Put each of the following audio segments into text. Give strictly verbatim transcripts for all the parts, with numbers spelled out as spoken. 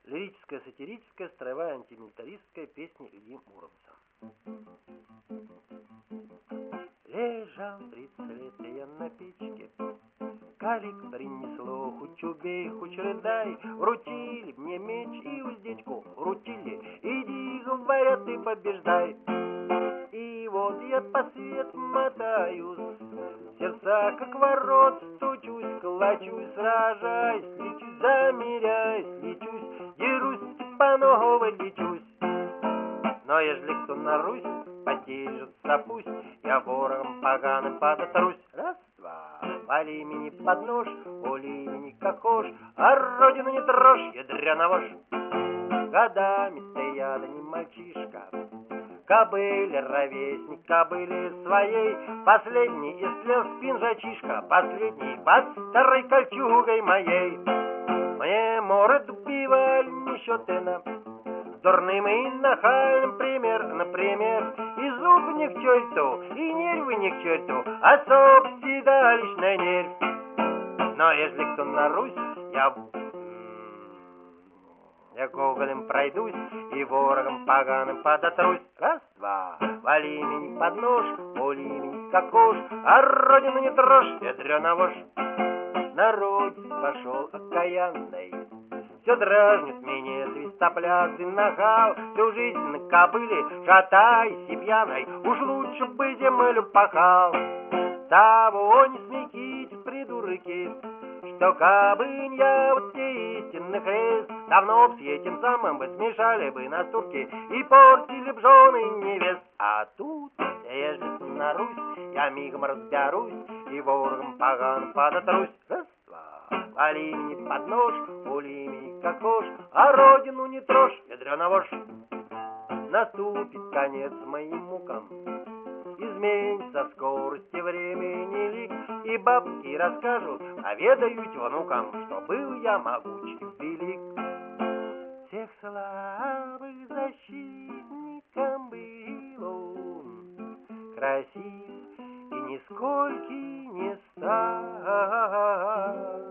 Лирическая, сатирическая, строевая, антимилитаристская песня Ильи Муромца. Лежал тридцать лет я на печке, калик принесло, хоть убей, хоть рыдай. Вручили мне меч и уздечку, вручили, иди, говорят, ты побеждай. И вот я по свету мотаюсь, сердца как ворот стучусь, колочусь, сражаюсь, лечусь, замеряюсь, лечусь, дерусь, Степановой лечусь. Но ежели кто на Русь подержится, пусть я ворогом поганым подотрусь. Раз, два, вали имени под нож, воли имени как хошь, а родину не трожь, ядрёна вошь. Годами стояла не мальчишка, кобыле ровесник, кобыле своей, последний истлел спинжачишка, последний под старой кольчугой моей. Мне море пива не счетено, дурным и нахальным пример, например, и зубы не к черту, и нервы не к черту, а собственноличная нервь. Но если кто на Русь, я, я гоголем пройдусь и ворогом поганым подотрусь. Раз, два, вали имени под нож, воли имени как хошь, а родину не трожь, ядрёна вошь. Народ пошел окаянный, все дразнит меня свистоплясый нахал, всю жизнь на кобыле шатаясь и пьяной, уж лучше бы землю пахал. Того не смеките, придурки, что кабынь я вот те истинный хрест, давно б с этим самым бы смешали бы на стурки и портили б жены невест. А тут, ежели на Русь, я мигом разберусь и ворогом поганым подотрусь. Раз, два, вали имени под нож, воли имени как хошь, а родину не трожь, ядрёна вошь. Наступит конец моим мукам, изменится скорости времени лик, и бабки расскажут, поведают внукам, что был я могуч и велик. Всех слабых защитником был он, красив и нискольки не стар.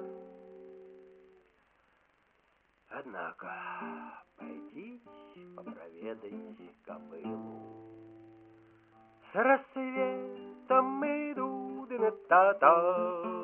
Однако пойдите попроведайте кобылу, с рассветом идут на та-та.